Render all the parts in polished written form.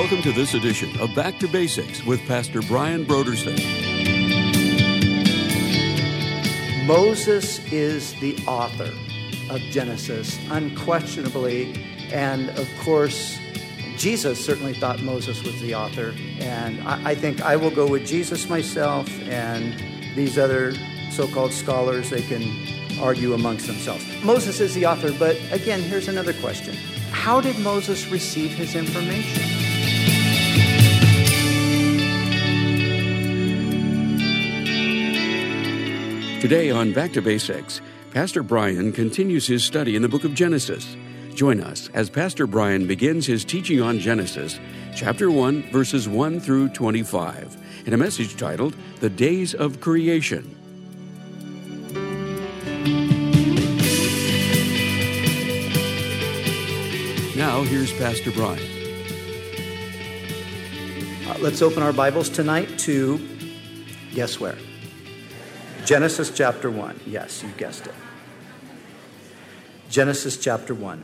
Welcome to this edition of Back to Basics with Pastor Brian Brodersen. Moses is the author of Genesis, unquestionably. And of course, Jesus certainly thought Moses was the author. And I think I will go with Jesus myself, and these other so-called scholars, they can argue amongst themselves. Moses is the author, but again, here's another question. How did Moses receive his information? Today on Back to Basics, Pastor Brian continues his study in the book of Genesis. Join us as Pastor Brian begins his teaching on Genesis, chapter 1, verses 1 through 25, in a message titled, The Days of Creation. Now, here's Pastor Brian. Let's open our Bibles tonight to, guess where? Genesis chapter 1. Yes, you guessed it. Genesis chapter 1.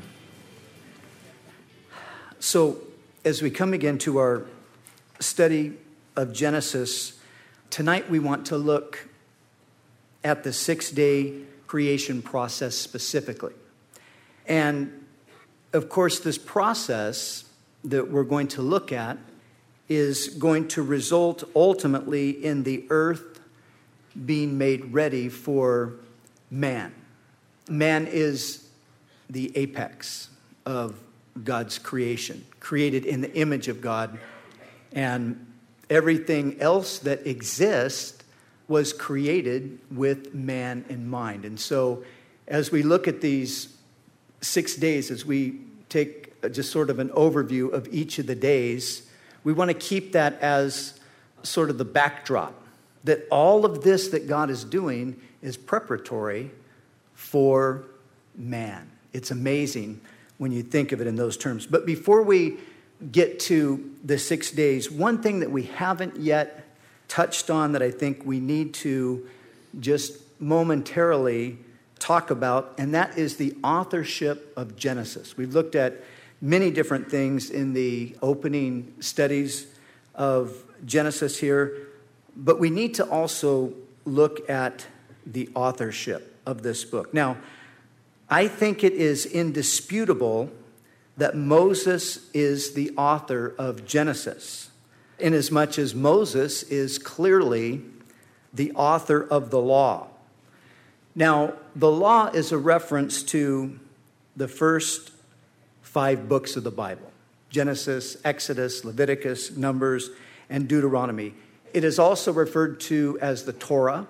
So, as we come again to our study of Genesis, tonight we want to look at the 6-day creation process specifically. And, of course, this process that we're going to look at is going to result ultimately in the earth being made ready for man. Man is the apex of God's creation, created in the image of God, and everything else that exists was created with man in mind. And so as we look at these 6 days, as we take just sort of an overview of each of the days, we want to keep that as sort of the backdrop, that all of this that God is doing is preparatory for man. It's amazing when you think of it in those terms. But before we get to the 6 days, one thing that we haven't yet touched on that I think we need to just momentarily talk about, and that is the authorship of Genesis. We've looked at many different things in the opening studies of Genesis here, but we need to also look at the authorship of this book. Now, I think it is indisputable that Moses is the author of Genesis, inasmuch as Moses is clearly the author of the law. Now, the law is a reference to the first 5 books of the Bible: Genesis, Exodus, Leviticus, Numbers, and Deuteronomy. It is also referred to as the Torah,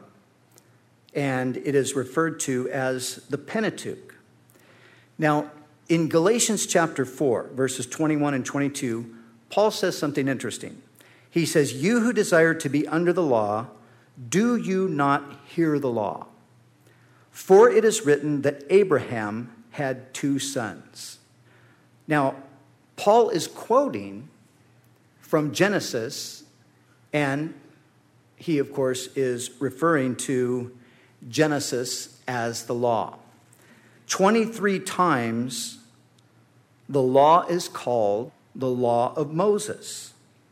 and it is referred to as the Pentateuch. Now, in Galatians chapter 4, verses 21 and 22, Paul says something interesting. He says, "You who desire to be under the law, do you not hear the law? For it is written that Abraham had 2 sons." Now, Paul is quoting from Genesis, and he, of course, is referring to Genesis as the law. 23 times the law is called the law of Moses.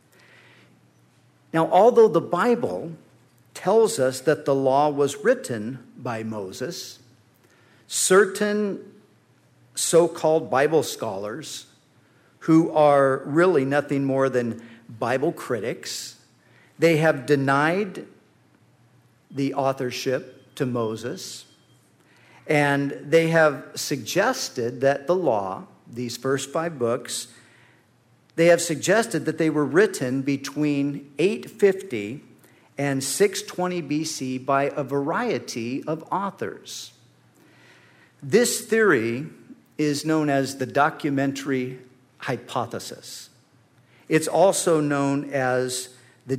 Now, although the Bible tells us that the law was written by Moses, certain so-called Bible scholars, who are really nothing more than Bible critics, they have denied the authorship to Moses, and they have suggested that the law, these first 5 books, they have suggested that they were written between 850 and 620 BC by a variety of authors. This theory is known as the documentary hypothesis. It's also known as the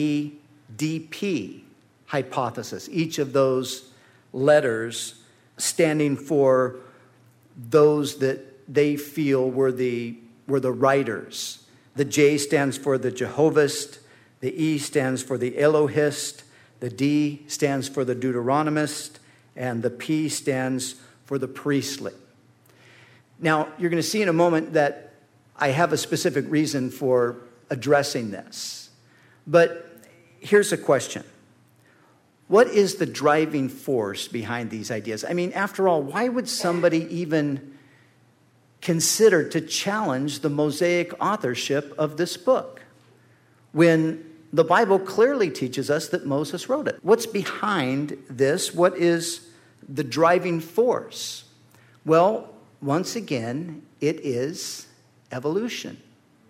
JEDP hypothesis, each of those letters standing for those that they feel were the writers. The J stands for the Jehovist, the E stands for the Elohist, the D stands for the Deuteronomist, and the P stands for the priestly. Now, you're going to see in a moment that I have a specific reason for addressing this. But here's a question. What is the driving force behind these ideas? I mean, after all, why would somebody even consider to challenge the Mosaic authorship of this book when the Bible clearly teaches us that Moses wrote it? What's behind this? What is the driving force? Well, once again, it is evolution.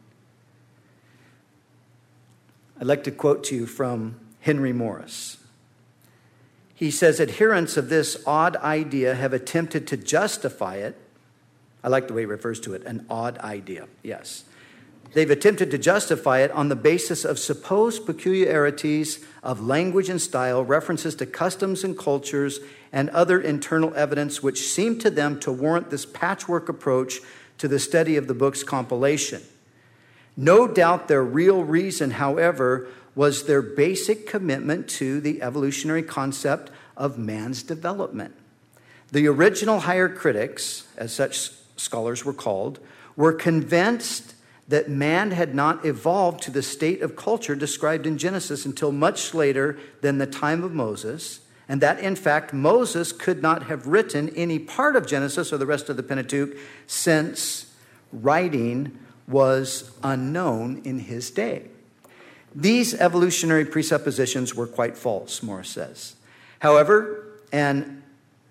I'd like to quote to you from Henry Morris. He says, adherents of this odd idea have attempted to justify it. I like the way he refers to it, an odd idea, yes. They've attempted to justify it on the basis of supposed peculiarities of language and style, references to customs and cultures, and other internal evidence which seem to them to warrant this patchwork approach to the study of the book's compilation. No doubt their real reason, however, was their basic commitment to the evolutionary concept of man's development. The original higher critics, as such scholars were called, were convinced that man had not evolved to the state of culture described in Genesis until much later than the time of Moses, and that, in fact, Moses could not have written any part of Genesis or the rest of the Pentateuch since writing was unknown in his day. These evolutionary presuppositions were quite false, Morris says. And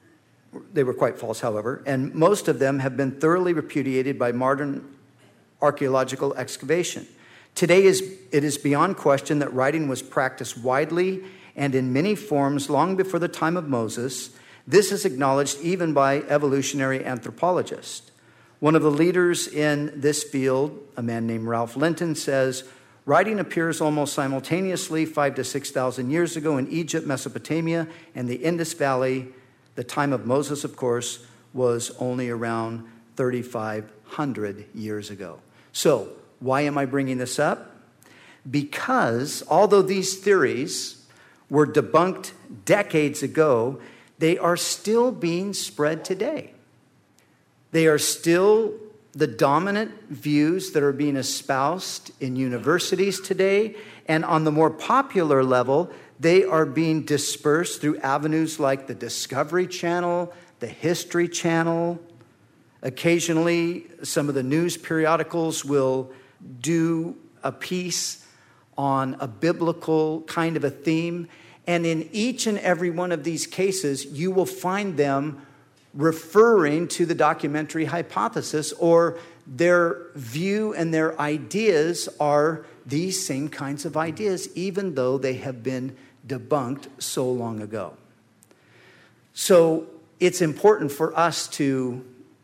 most of them have been thoroughly repudiated by modern archaeological excavation. Today it is beyond question that writing was practiced widely and in many forms long before the time of Moses. This is acknowledged even by evolutionary anthropologists. One of the leaders in this field, a man named Ralph Linton, says, writing appears almost simultaneously 5,000 to 6,000 years ago in Egypt, Mesopotamia, and the Indus Valley. The time of Moses, of course, was only around 3,500 years ago. So, why am I bringing this up? Because although these theories were debunked decades ago, they are still being spread today. They are still the dominant views that are being espoused in universities today. And on the more popular level, they are being dispersed through avenues like the Discovery Channel, the History Channel. Occasionally, some of the news periodicals will do a piece on a biblical kind of a theme. And in each and every one of these cases, you will find them referring to the documentary hypothesis, or their view and their ideas are these same kinds of ideas, even though they have been debunked so long ago. So it's important for us to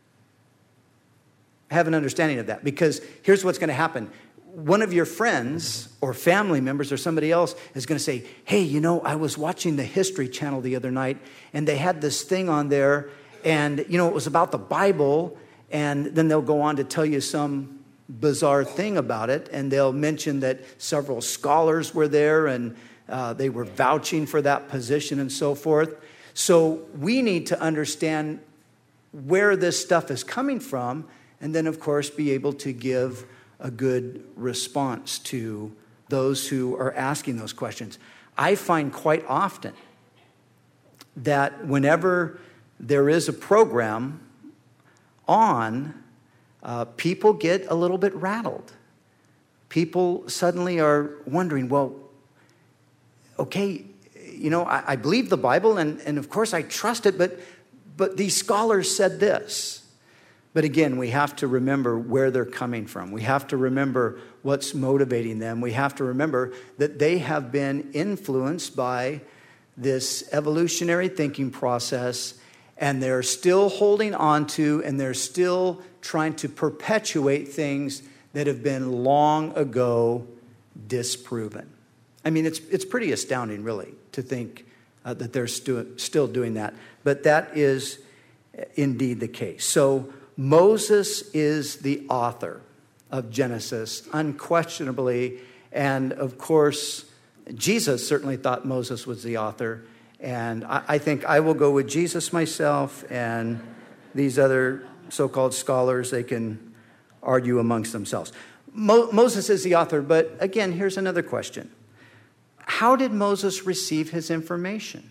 have an understanding of that, because here's what's going to happen. One of your friends or family members or somebody else is going to say, hey, I was watching the History Channel the other night, and they had this thing on there, and, it was about the Bible, and then they'll go on to tell you some bizarre thing about it, and they'll mention that several scholars were there, and they were vouching for that position and so forth. So we need to understand where this stuff is coming from, and then, of course, be able to give a good response to those who are asking those questions. I find quite often that whenever there is a program on, people get a little bit rattled. People suddenly are wondering, well, okay, I believe the Bible, and of course I trust it, but these scholars said this. But again, we have to remember where they're coming from. We have to remember what's motivating them. We have to remember that they have been influenced by this evolutionary thinking process, and they're still holding on to, and they're still trying to perpetuate things that have been long ago disproven. I mean, it's pretty astounding, really, to think that they're still doing that. But that is indeed the case. So Moses is the author of Genesis, unquestionably. And of course, Jesus certainly thought Moses was the author. And I think I will go with Jesus myself, and these other so-called scholars, they can argue amongst themselves. Moses is the author, but again, here's another question. How did Moses receive his information?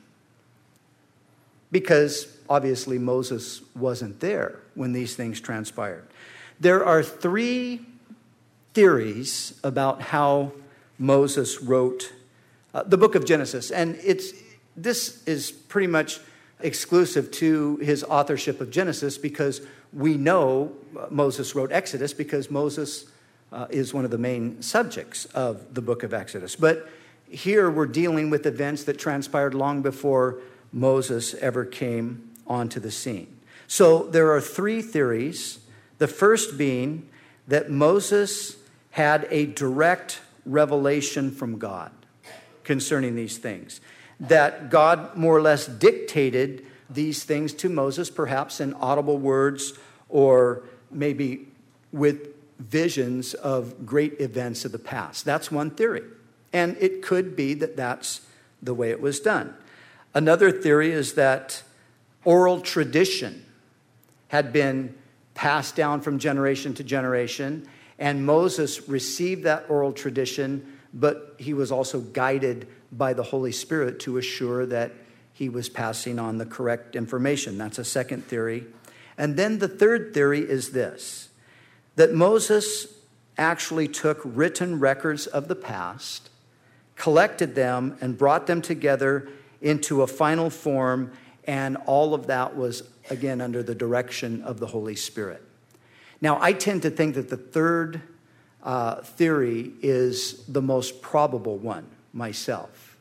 Because obviously Moses wasn't there when these things transpired. There are 3 theories about how Moses wrote the book of Genesis. And this is pretty much exclusive to his authorship of Genesis, because we know Moses wrote Exodus because Moses is one of the main subjects of the book of Exodus. But here we're dealing with events that transpired long before Moses ever came onto the scene. So there are 3 theories. The first being that Moses had a direct revelation from God concerning these things. That God more or less dictated these things to Moses, perhaps in audible words or maybe with visions of great events of the past. That's one theory. And it could be that that's the way it was done. Another theory is that oral tradition had been passed down from generation to generation, and Moses received that oral tradition, but he was also guided by the Holy Spirit to assure that he was passing on the correct information. That's a second theory. And then the third theory is this, that Moses actually took written records of the past, collected them, and brought them together into a final form, and all of that was, again, under the direction of the Holy Spirit. Now, I tend to think that the third theory is the most probable one myself.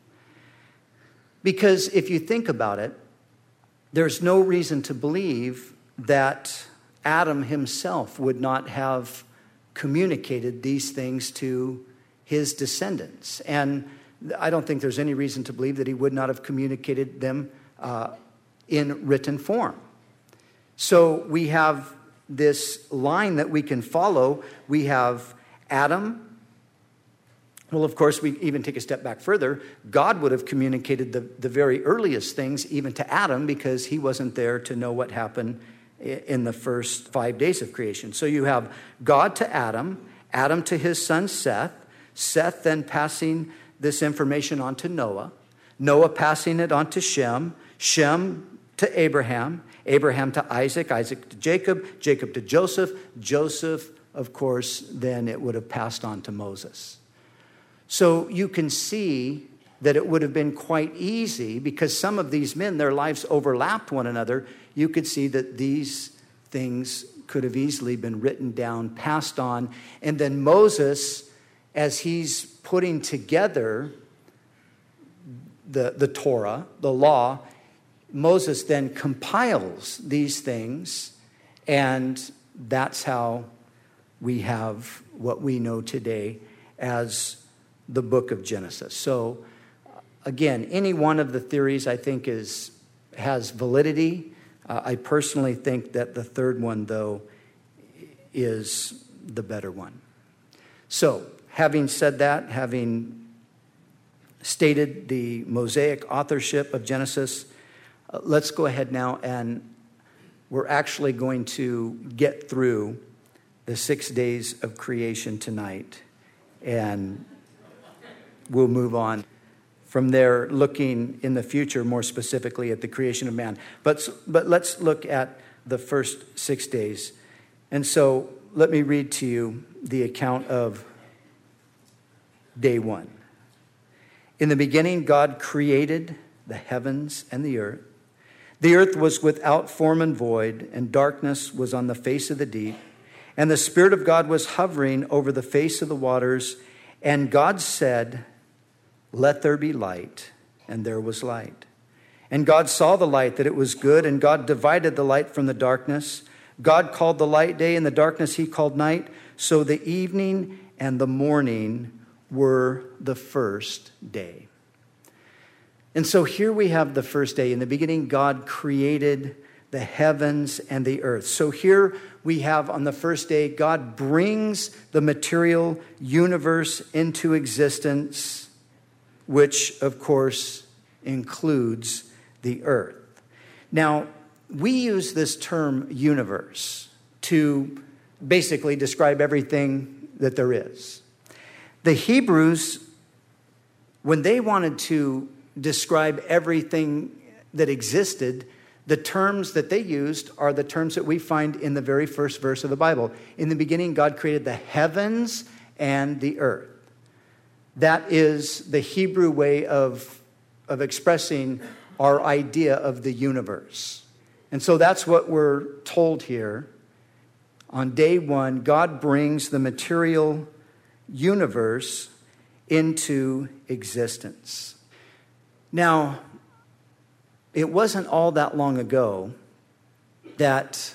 Because if you think about it, there's no reason to believe that Adam himself would not have communicated these things to his descendants. And I don't think there's any reason to believe that he would not have communicated them in written form. So we have this line that we can follow. We have Adam. Well, of course, we even take a step back further. God would have communicated the very earliest things even to Adam, because he wasn't there to know what happened in the first 5 days of creation. So you have God to Adam, Adam to his son Seth, Seth then passing this information on to Noah, Noah passing it on to Shem, Shem to Abraham, Abraham to Isaac, Isaac to Jacob, Jacob to Joseph, Joseph, of course, then it would have passed on to Moses. So you can see that it would have been quite easy, because some of these men, their lives overlapped one another. You could see that these things could have easily been written down, passed on. And then Moses, as he's putting together the Torah, the law, Moses then compiles these things, and that's how we have what we know today as the book of Genesis. So, again, any one of the theories I think has validity. I personally think that the third one, though, is the better one. So, having said that, having stated the Mosaic authorship of Genesis, let's go ahead now, and we're actually going to get through the 6 days of creation tonight, and we'll move on from there, looking in the future more specifically at the creation of man. But let's look at the first 6 days. And so let me read to you the account of day 1. In the beginning, God created the heavens and the earth. The earth was without form and void, and darkness was on the face of the deep. And the Spirit of God was hovering over the face of the waters. And God said, "Let there be light," and there was light. And God saw the light, that it was good, and God divided the light from the darkness. God called the light day, and the darkness he called night. So the evening and the morning were the first day. And so here we have the first day. In the beginning, God created the heavens and the earth. So here we have on the first day, God brings the material universe into existence, which, of course, includes the earth. Now, we use this term universe to basically describe everything that there is. The Hebrews, when they wanted to describe everything that existed, the terms that they used are the terms that we find in the very first verse of the Bible. In the beginning, God created the heavens and the earth. That is the Hebrew way of expressing our idea of the universe. And so that's what we're told here. On day one, God brings the material universe into existence. Now, it wasn't all that long ago that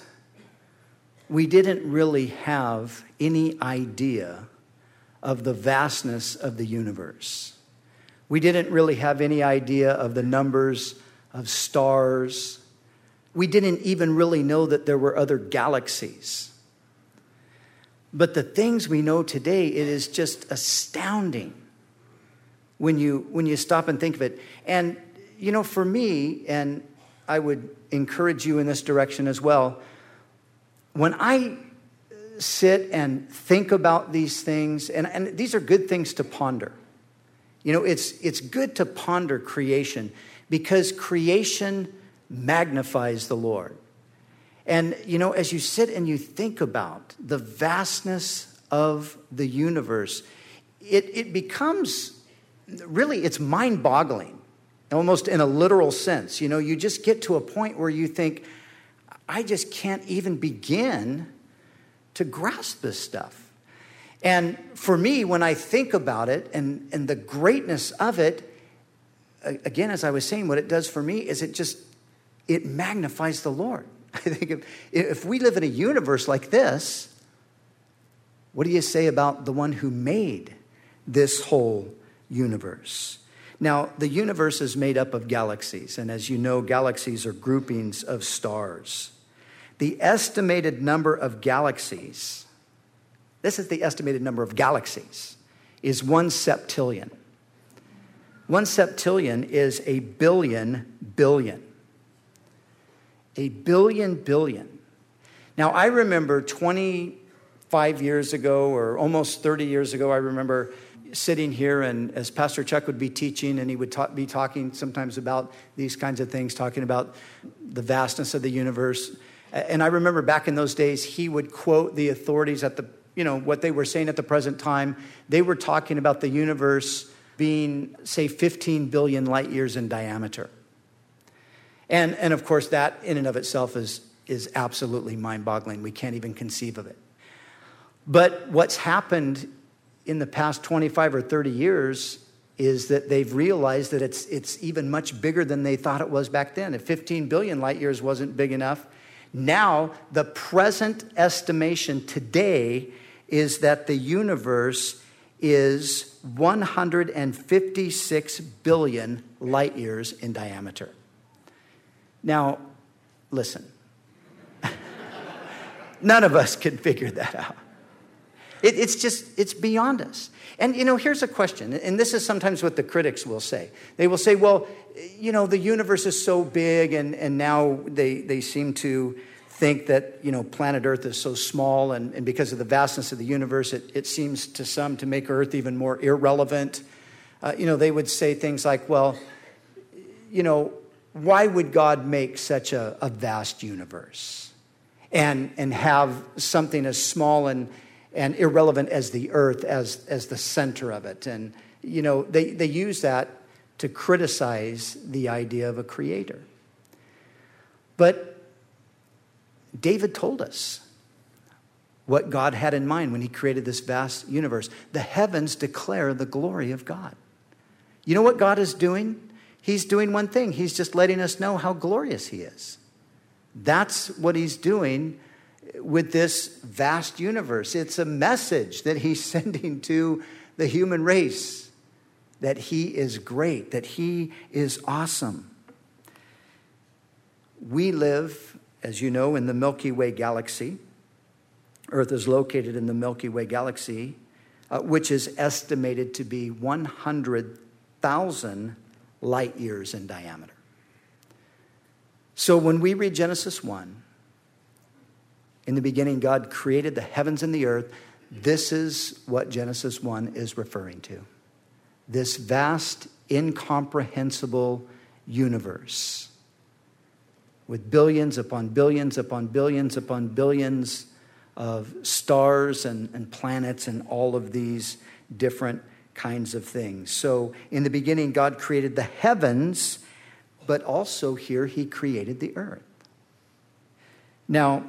we didn't really have any idea of the vastness of the universe. We didn't really have any idea of the numbers of stars. We didn't even really know that there were other galaxies. But the things we know today, it is just astounding when you stop and think of it. And, you know, for me, and I would encourage you in this direction as well, when I sit and think about these things, and these are good things to ponder. You know, it's good to ponder creation because creation magnifies the Lord. And, you know, as you sit and you think about the vastness of the universe, it becomes, really, it's mind-boggling, almost in a literal sense. You know, you just get to a point where you think, I just can't even begin to grasp this stuff. And for me, when I think about it and the greatness of it, again, as I was saying, what it does for me is it magnifies the Lord. I think if we live in a universe like this, what do you say about the one who made this whole universe? Now, the universe is made up of galaxies, and as you know, galaxies are groupings of stars. The estimated number of galaxies, this is the estimated number of galaxies, is 1 septillion. 1 septillion is a billion billion. A billion billion. Now, I remember 25 years ago or almost 30 years ago, I remember sitting here and as Pastor Chuck would be teaching and he would be talking sometimes about these kinds of things, talking about the vastness of the universe. And I remember back in those days, he would quote the authorities at what they were saying at the present time. They were talking about the universe being, say, 15 billion light years in diameter. And of course, that in and of itself is absolutely mind-boggling. We can't even conceive of it. But what's happened in the past 25 or 30 years is that they've realized that it's even much bigger than they thought it was back then. If 15 billion light years wasn't big enough, now the present estimation today is that the universe is 156 billion light years in diameter. Now, listen, none of us can figure that out. It's beyond us. And, you know, here's a question, and this is sometimes what the critics will say. They will say, well, you know, the universe is so big, and now they seem to think that, you know, planet Earth is so small, and because of the vastness of the universe, it seems to some to make Earth even more irrelevant. They would say things like, well, you know, why would God make such a vast universe and have something as small and irrelevant as the earth as the center of it? And, you know, they use that to criticize the idea of a creator. But David told us what God had in mind when he created this vast universe. The heavens declare the glory of God. You know what God is doing? He's doing one thing. He's just letting us know how glorious he is. That's what he's doing with this vast universe. It's a message that he's sending to the human race, that he is great, that he is awesome. We live, as you know, in the Milky Way galaxy. Earth is located in the Milky Way galaxy, which is estimated to be 100,000 light years in diameter. So when we read Genesis 1, In the beginning, God created the heavens and the earth. This is what Genesis 1 is referring to. This vast, incomprehensible universe with billions upon billions upon billions upon billions of stars and planets and all of these different kinds of things. So in the beginning, God created the heavens, but also here he created the earth. Now,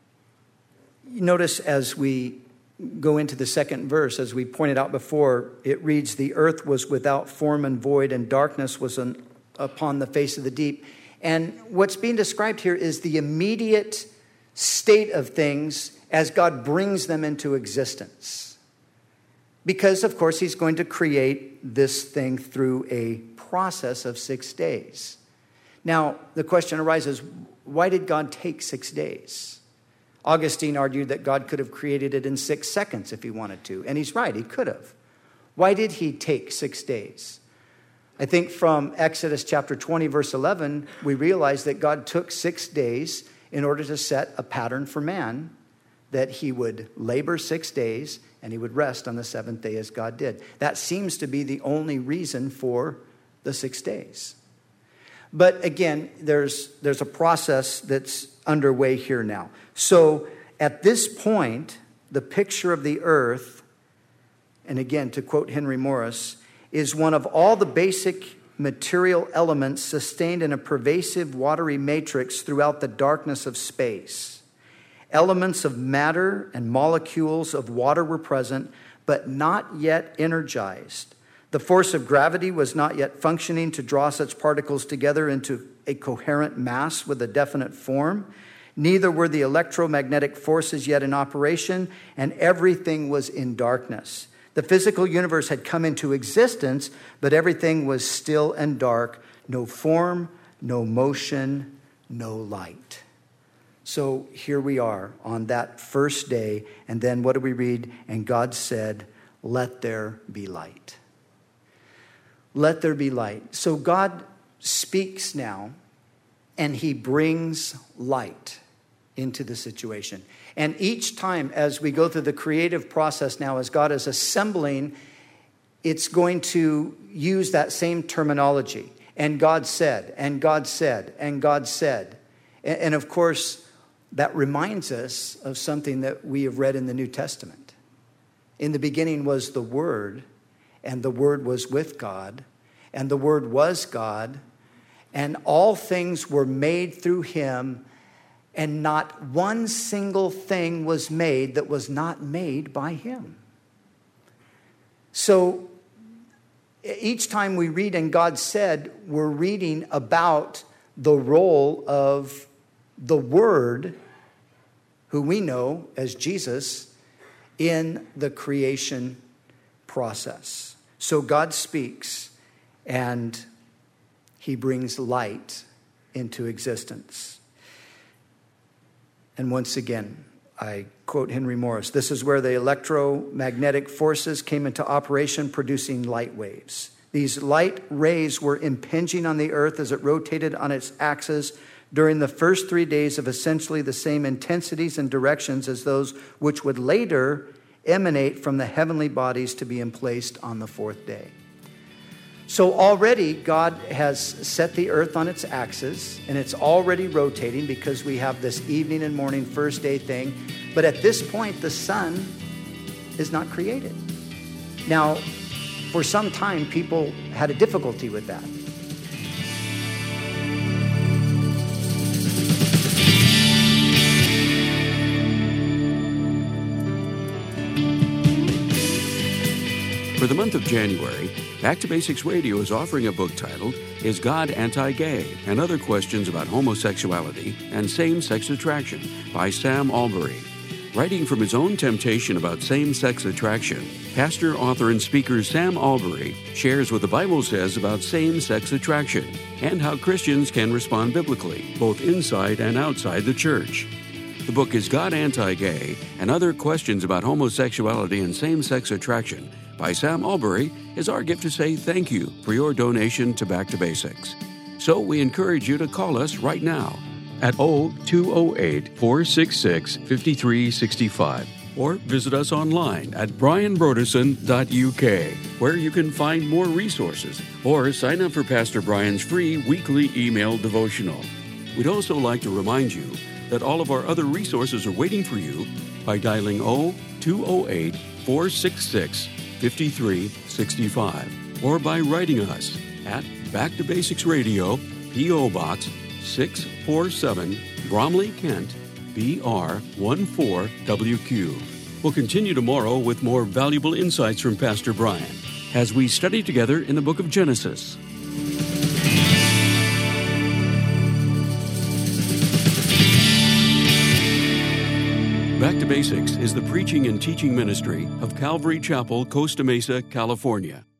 notice as we go into the second verse, as we pointed out before, it reads, the earth was without form and void, and darkness was upon the face of the deep. And what's being described here is the immediate state of things as God brings them into existence. Because, of course, he's going to create this thing through a process of 6 days. Now, the question arises, why did God take 6 days? Augustine argued that God could have created it in 6 seconds if he wanted to. And he's right, he could have. Why did he take 6 days? I think from Exodus chapter 20, verse 11, we realize that God took 6 days in order to set a pattern for man, that he would labor 6 days and he would rest on the seventh day as God did. That seems to be the only reason for the 6 days. But again, there's a process that's underway here now. So at this point, the picture of the earth, and again, to quote Henry Morris, is one of all the basic material elements sustained in a pervasive watery matrix throughout the darkness of space. Elements of matter and molecules of water were present, but not yet energized. The force of gravity was not yet functioning to draw such particles together into a coherent mass with a definite form. Neither were the electromagnetic forces yet in operation, and everything was in darkness. The physical universe had come into existence, but everything was still and dark. No form, no motion, no light. So here we are on that first day. And then what do we read? And God said, let there be light. Let there be light. So God speaks now, and he brings light into the situation. And each time as we go through the creative process now, as God is assembling, it's going to use that same terminology. And God said, and God said, and God said. And of course, that reminds us of something that we have read in the New Testament. In the beginning was the Word, and the Word was with God, and the Word was God, and all things were made through him, and not one single thing was made that was not made by him. So each time we read and God said, we're reading about the role of the Word, who we know as Jesus, in the creation process. So God speaks and he brings light into existence. And once again, I quote Henry Morris, this is where the electromagnetic forces came into operation, producing light waves. These light rays were impinging on the earth as it rotated on its axis during the first 3 days of essentially the same intensities and directions as those which would later emanate from the heavenly bodies to be emplaced on the fourth day. So already God has set the earth on its axis, and it's already rotating because we have this evening and morning first day thing. But at this point, the sun is not created. Now, for some time, people had a difficulty with that. For the month of January, Back to Basics Radio is offering a book titled, Is God Anti-Gay? And Other Questions About Homosexuality and Same-Sex Attraction by Sam Allberry. Writing from his own temptation about same-sex attraction, pastor, author, and speaker Sam Allberry shares what the Bible says about same-sex attraction and how Christians can respond biblically, both inside and outside the church. The book is God Anti-Gay? And Other Questions About Homosexuality and Same-Sex Attraction by Sam Allberry is our gift to say thank you for your donation to Back to Basics. So we encourage you to call us right now. at 0208-466-5365 or visit us online at brianbroderson.uk, where you can find more resources or sign up for Pastor Brian's free weekly email devotional. We'd also like to remind you that all of our other resources are waiting for you by dialing 0208-466-5365 or by writing us at Back to Basics Radio, P.O. Box 647, Bromley, Kent, BR 14WQ. We'll continue tomorrow with more valuable insights from Pastor Brian as we study together in the book of Genesis. Back to Basics is the preaching and teaching ministry of Calvary Chapel, Costa Mesa, California.